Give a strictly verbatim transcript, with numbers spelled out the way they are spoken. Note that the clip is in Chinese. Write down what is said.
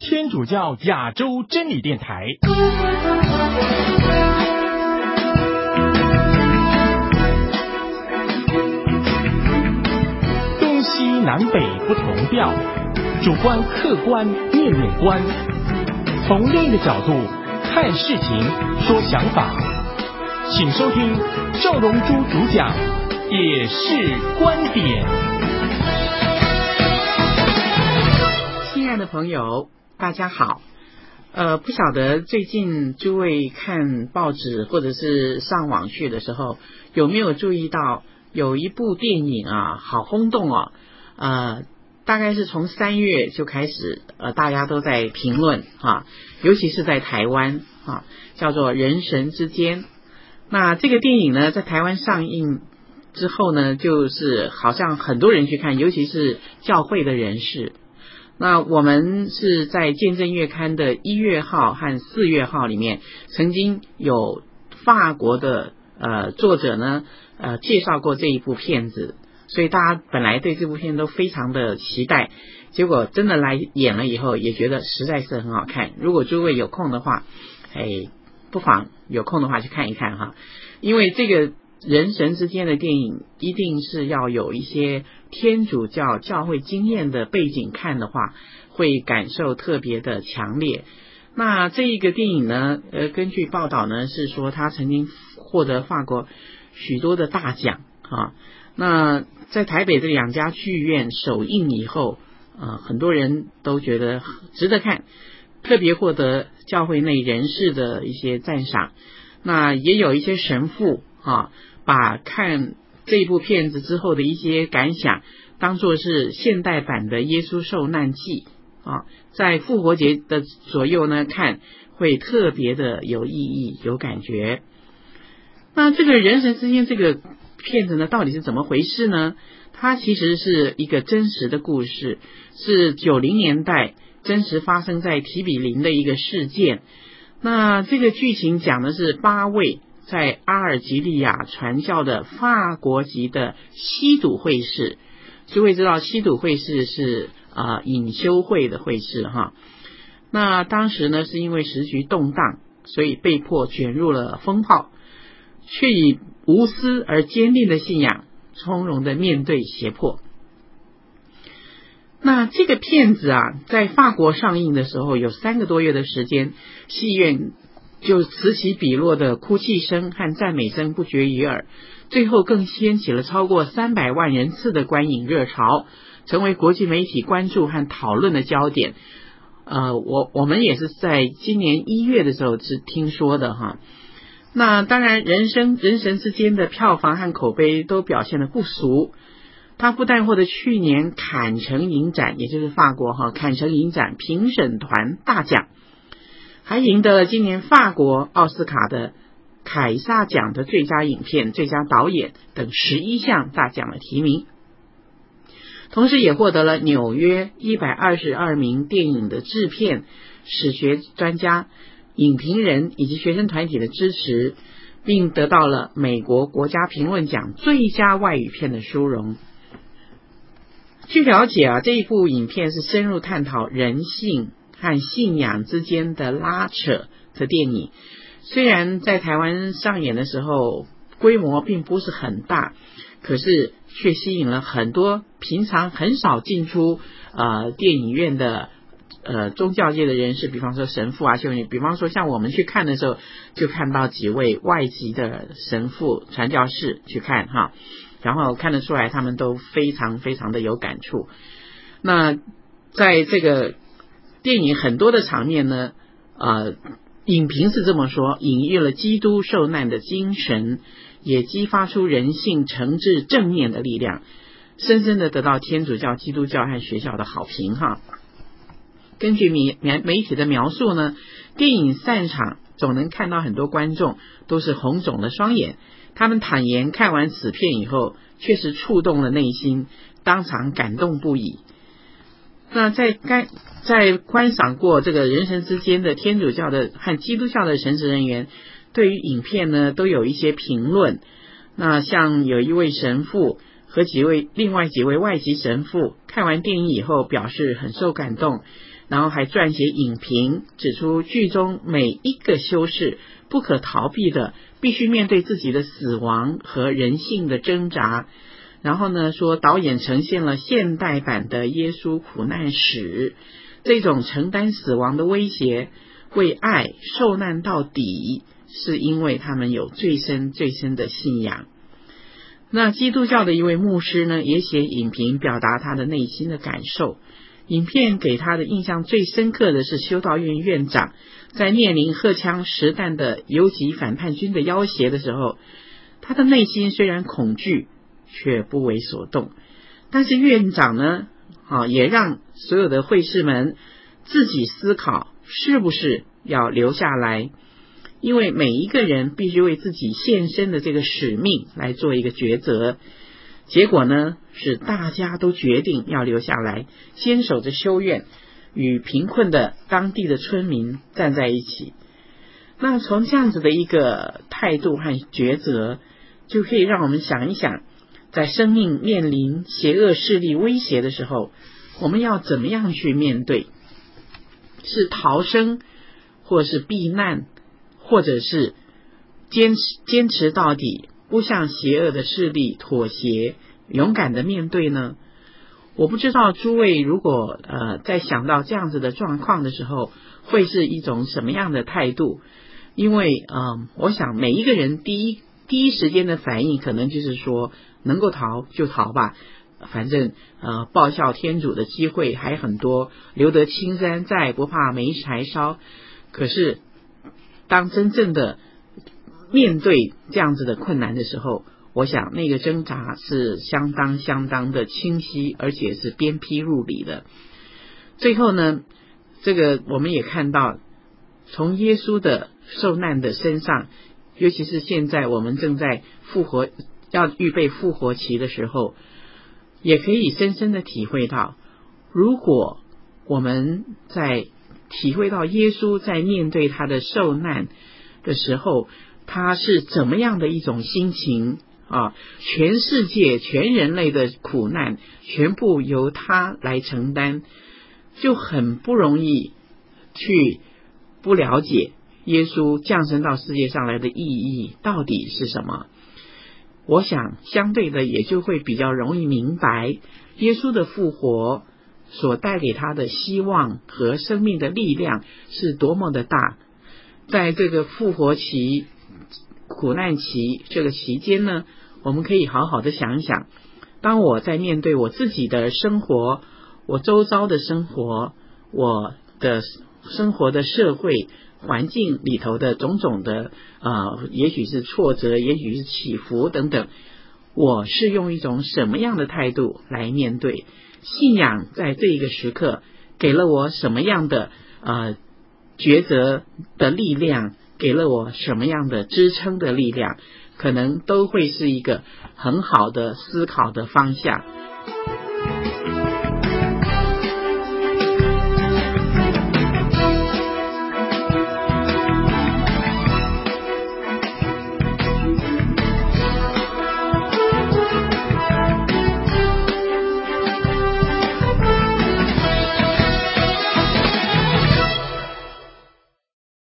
天主教亚洲真理电台。东西南北不同调，主观客观面面观，从另一个角度看事情说想法，请收听赵荣珠主讲也是观点。 亲爱的朋友，大家好。呃，不晓得最近诸位看报纸或者是上网去的时候，有没有注意到有一部电影啊，好轰动哦。呃，大概是从三月就开始，呃，大家都在评论啊，尤其是在台湾啊，叫做《人神之间》。那这个电影呢，在台湾上映之后呢，就是好像很多人去看，尤其是教会的人士。那我们是在见证月刊的一月号和四月号里面，曾经有法国的呃作者呢呃介绍过这一部片子，所以大家本来对这部片都非常的期待，结果真的来演了以后，也觉得实在是很好看。如果诸位有空的话，哎，不妨有空的话去看一看哈，因为这个人神之间的电影一定是要有一些天主教教会经验的背景看的话，会感受特别的强烈。那这一个电影呢，呃，根据报道呢是说他曾经获得法国许多的大奖啊。那在台北这两家剧院首映以后，呃，很多人都觉得值得看，特别获得教会内人士的一些赞赏。那也有一些神父啊，把看这一部片子之后的一些感想当作是现代版的耶稣受难记啊，在复活节的左右呢看会特别的有意义有感觉。那这个人神之间这个片子呢到底是怎么回事呢？它其实是一个真实的故事，是九零年代真实发生在提比林的一个事件。那这个剧情讲的是八位在阿尔及利亚传教的法国籍的西笃会士。诸位知道西笃会士是呃隐修会的会士哈。那当时呢是因为时局动荡，所以被迫卷入了风暴，却以无私而坚定的信仰从容的面对胁迫。那这个片子啊，在法国上映的时候有三个多月的时间，戏院就此起彼落的哭泣声和赞美声不绝于耳，最后更掀起了超过三百万人次的观影热潮，成为国际媒体关注和讨论的焦点。呃，我我们也是在今年一月的时候是听说的哈。那当然，人生人神之间的票房和口碑都表现得不俗。他不但获得去年坎城影展，也就是法国哈坎城影展评审团大奖，还赢得了今年法国奥斯卡的凯撒奖的最佳影片、最佳导演等十一项大奖的提名，同时也获得了纽约一百二十二名电影的制片、史学专家、影评人以及学生团体的支持，并得到了美国国家评论奖最佳外语片的殊荣。据了解啊，这一部影片是深入探讨人性和信仰之间的拉扯的电影。虽然在台湾上演的时候规模并不是很大，可是却吸引了很多平常很少进出呃电影院的呃宗教界的人士，比方说神父啊修女，比方说像我们去看的时候就看到几位外籍的神父传教士去看哈，然后看得出来他们都非常非常的有感触。那在这个电影很多的场面呢，呃，影评是这么说，隐喻了基督受难的精神，也激发出人性诚挚正面的力量，深深的得到天主教、基督教和学校的好评哈。根据媒媒体的描述呢，电影散场总能看到很多观众都是红肿的双眼，他们坦言看完此片以后确实触动了内心，当场感动不已。那在该在观赏过这个人神之间的天主教的和基督教的神职人员对于影片呢都有一些评论。那像有一位神父和几位另外几位外籍神父看完电影以后表示很受感动， 然后还撰写影评，指出剧中每一个修士不可逃避的必须面对自己的死亡和人性的挣扎。然后呢，说导演呈现了现代版的耶稣苦难史，这种承担死亡的威胁，为爱受难到底，是因为他们有最深最深的信仰。那基督教的一位牧师呢，也写影评表达他的内心的感受。影片给他的印象最深刻的是修道院院长在面临荷枪实弹的游击反叛军的要挟的时候，他的内心虽然恐惧，却不为所动。但是院长呢，啊，也让所有的会士们自己思考是不是要留下来，因为每一个人必须为自己献身的这个使命来做一个抉择。结果呢，是大家都决定要留下来，坚守着修院，与贫困的当地的村民站在一起。那从这样子的一个态度和抉择，就可以让我们想一想，在生命面临邪恶势力威胁的时候，我们要怎么样去面对？是逃生，或是避难，或者是坚持坚持到底，不向邪恶的势力妥协，勇敢的面对呢？我不知道诸位如果呃在想到这样子的状况的时候，会是一种什么样的态度？因为呃我想每一个人第一第一时间的反应可能就是说，能够逃就逃吧，反正呃报效天主的机会还很多，留得青山在，不怕没柴烧。可是当真正的面对这样子的困难的时候，我想那个挣扎是相当相当的清晰，而且是鞭辟入里的。最后呢，这个我们也看到，从耶稣的受难的身上，尤其是现在我们正在复活，要预备复活期的时候，也可以深深的体会到，如果我们在体会到耶稣在面对他的受难的时候，他是怎么样的一种心情啊？全世界全人类的苦难全部由他来承担，就很不容易去不了解耶稣降生到世界上来的意义到底是什么。我想相对的也就会比较容易明白耶稣的复活所带给他的希望和生命的力量是多么的大。在这个复活期、苦难期这个期间呢，我们可以好好的想一想，当我在面对我自己的生活，我周遭的生活，我的生活的社会环境里头的种种的呃，也许是挫折，也许是起伏等等，我是用一种什么样的态度来面对？信仰在这一个时刻给了我什么样的呃抉择的力量，给了我什么样的支撑的力量，可能都会是一个很好的思考的方向。